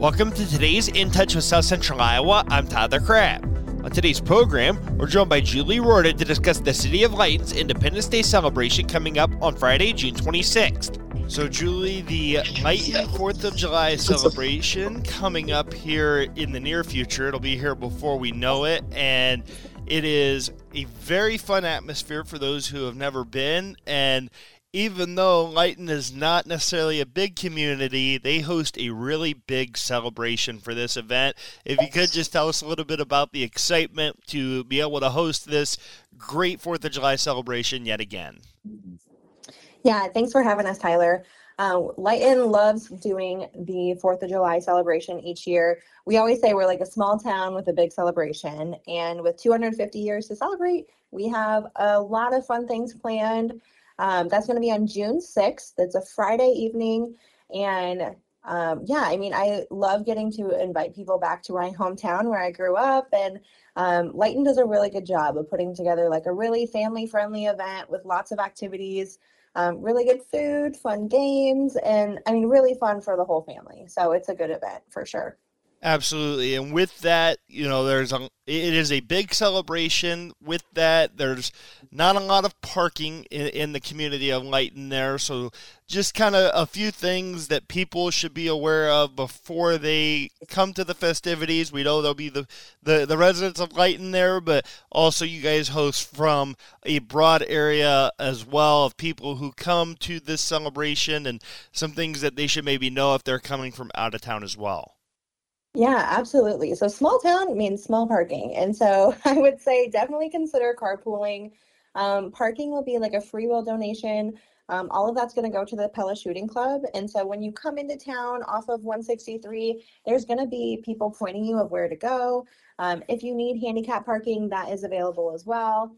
Welcome to today's In Touch with South Central Iowa. I'm Tyler Crabb. On today's program, we're joined by Julie Rorda to discuss the City of Lighton's Independence Day celebration coming up on Friday, June 26th. So, Julie, the Lighton 4th of July celebration coming up here in the near future. It'll be here before we know it, and it is a very fun atmosphere for those who have never been. And even though Lighton is not necessarily a big community, they host a really big celebration for this event. If you could just tell us a little bit about the excitement to be able to host this great 4th of July celebration yet again. Yeah, thanks for having us, Tyler. Lighton loves doing the 4th of July celebration each year. We always say we're like a small town with a big celebration, and with 250 years to celebrate, we have a lot of fun things planned. That's going to be on June 6th. It's a Friday evening, and I love getting to invite people back to my hometown where I grew up, and Lighton does a really good job of putting together like a really family-friendly event with lots of activities. Really good food, fun games, and really fun for the whole family. So it's a good event for sure. Absolutely. And with that, it is a big celebration. With that, there's not a lot of parking in the community of Lighton there. So just kind of a few things that people should be aware of before they come to the festivities. We know there'll be the residents of Lighton there, but also you guys host from a broad area as well of people who come to this celebration, and some things that they should maybe know if they're coming from out of town as well. Yeah, absolutely. So small town means small parking. And so I would say definitely consider carpooling. Parking will be like a free will donation. All of that's going to go to the Pella Shooting Club. And so when you come into town off of 163, there's going to be people pointing you of where to go. If you need handicap parking, that is available as well.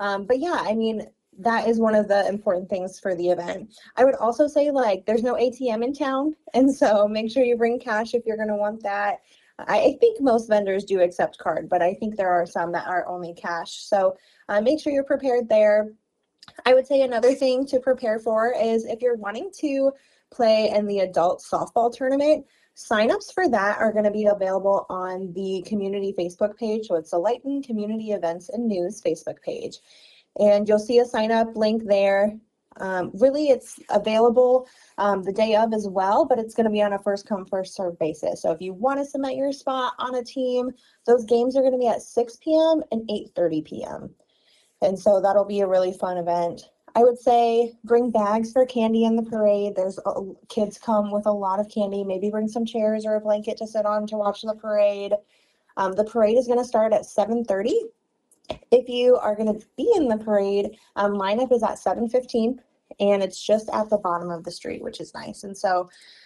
That is one of the important things for the event. I would also say, there's no ATM in town, and so make sure you bring cash if you're going to want that. I think most vendors do accept card, but I think there are some that are only cash. So make sure you're prepared there. I would say another thing to prepare for is if you're wanting to play in the adult softball tournament, signups for that are going to be available on the community Facebook page. So it's the Lighton Community Events and News Facebook page. And you'll see a sign up link there. Really, it's available the day of as well, but it's going to be on a first come, first serve basis. So if you want to submit your spot on a team, those games are going to be at 6 p.m. and 8:30 p.m. And so that'll be a really fun event. I would say bring bags for candy in the parade. There's kids come with a lot of candy. Maybe bring some chairs or a blanket to sit on to watch the parade. The parade is going to start at 7:30. If you are going to be in the parade, lineup is at 7:15, and it's just at the bottom of the street, which is nice. And so,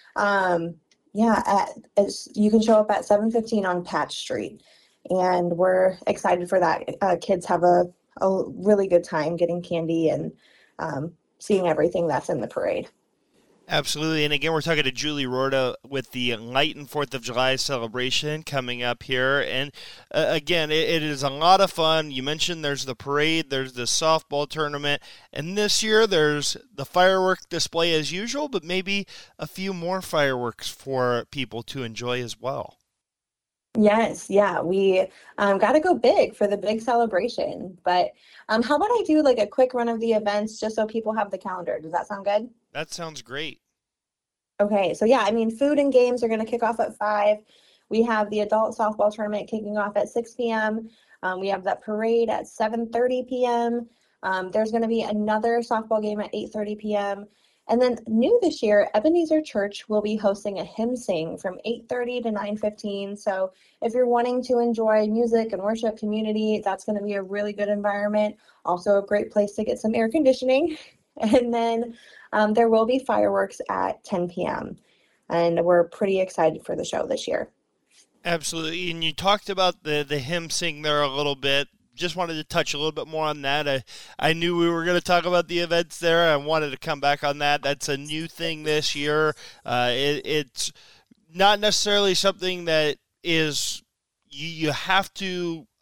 you can show up at 7:15 on Patch Street, and we're excited for that. Kids have a really good time getting candy and seeing everything that's in the parade. Absolutely. And again, we're talking to Julie Rorda with the Lighton 4th of July celebration coming up here. And again, it is a lot of fun. You mentioned there's the parade, there's the softball tournament, and this year there's the firework display as usual, but maybe a few more fireworks for people to enjoy as well. Yes, yeah, we got to go big for the big celebration. But how about I do like a quick run of the events just so people have the calendar? Does that sound good? That sounds great. Okay, so food and games are going to kick off at 5. We have the adult softball tournament kicking off at 6 p.m. We have that parade at 7:30 p.m. There's going to be another softball game at 8:30 p.m. And then new this year, Ebenezer Church will be hosting a hymn sing from 8:30 to 9:15. So if you're wanting to enjoy music and worship community, that's going to be a really good environment. Also a great place to get some air conditioning. And then there will be fireworks at 10 p.m. And we're pretty excited for the show this year. Absolutely. And you talked about the hymn sing there a little bit. Just wanted to touch a little bit more on that. I knew we were going to talk about the events there. I wanted to come back on that. That's a new thing this year. It's not necessarily something that is you have to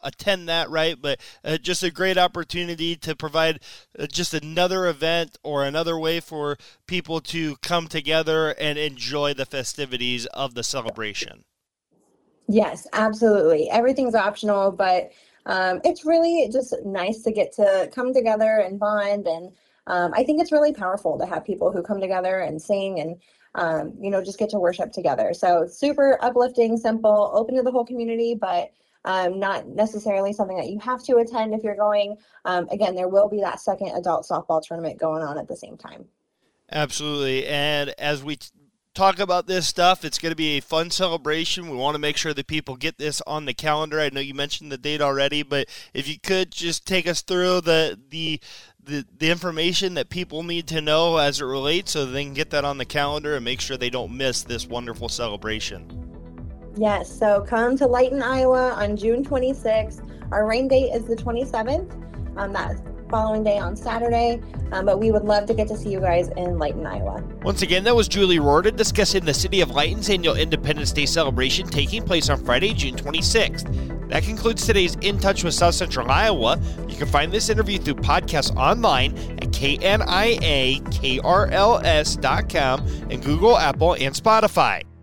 attend that, right? But just a great opportunity to provide just another event or another way for people to come together and enjoy the festivities of the celebration. Yes, absolutely. Everything's optional, but it's really just nice to get to come together and bond. And I think it's really powerful to have people who come together and sing and, just get to worship together. So super uplifting, simple, open to the whole community, but not necessarily something that you have to attend if you're going. Again, there will be that second adult softball tournament going on at the same time. Absolutely. And as we talk about this stuff, it's going to be a fun celebration. We want to make sure that people get this on the calendar. I know you mentioned the date already, but if you could just take us through the information that people need to know as it relates so they can get that on the calendar and make sure they don't miss this wonderful celebration. Yes, so come to Lighton, Iowa on June 26th. Our rain date is the 27th. That following day on Saturday, but we would love to get to see you guys in Lighton, Iowa. Once again, that was Julie Rorted discussing the City of Lighton's annual Independence Day celebration taking place on Friday, June 26th. That concludes today's In Touch with South Central Iowa. You can find this interview through podcasts online at KNIAKRLS.com and Google, Apple, and Spotify.